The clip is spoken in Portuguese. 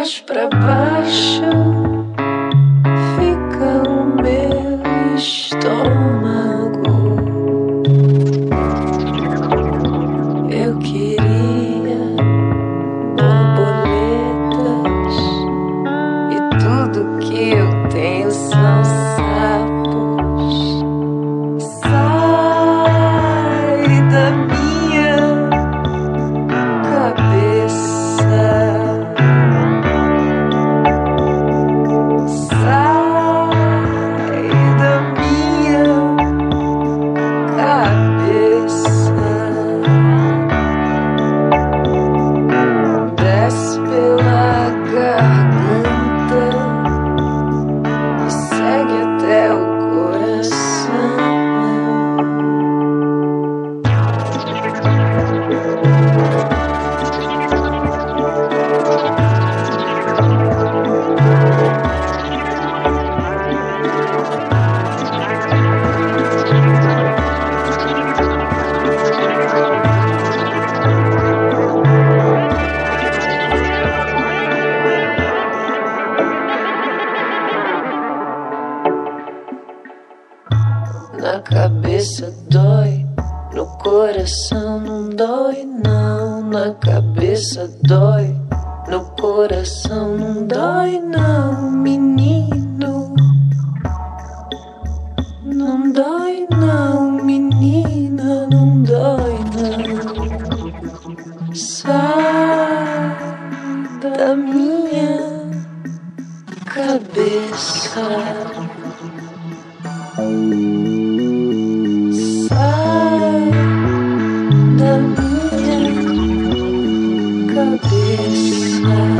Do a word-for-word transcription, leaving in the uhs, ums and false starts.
mais pra baixo fica o meu estômago. Eu queria borboletas e tudo que eu tenho são sapos. Sai da minha cabeça. Sai da minha cabeça. Desce pela garganta e segue até o coração. Na cabeça dói, no coração não dói não. Na cabeça dói, no coração não dói não, menino. Não dói não, menina, não dói não. Sai da minha cabeça. Sai da minha cabeça.